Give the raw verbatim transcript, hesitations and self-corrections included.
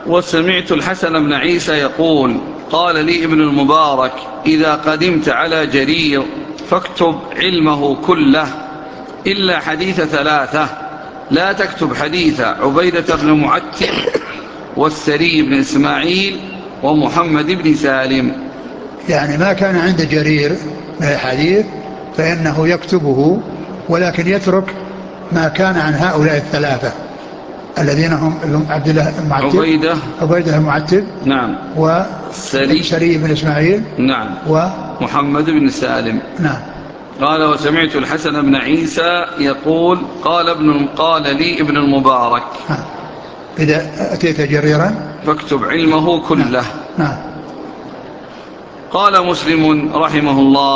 وسمعت الحسن بن عيسى يقول قال لي ابن المبارك إذا قدمت على جرير فاكتب علمه كله إلا حديث ثلاثة، لا تكتب حديث عبيدة بن معتب والسري بن إسماعيل ومحمد بن سالم. يعني ما كان عند جرير من الحديث فإنه يكتبه، ولكن يترك ما كان عن هؤلاء الثلاثة الذين هم عبد الله المعتب عبيدة عبيدة المعتب نعم وسري بن إسماعيل نعم ومحمد بن سالم. نعم. قال وسمعت الحسن بن عيسى يقول قال ابن قال لي ابن المبارك إذا أتيت جريرا فاكتب علمه كله. نعم. نعم. قال مسلم رحمه الله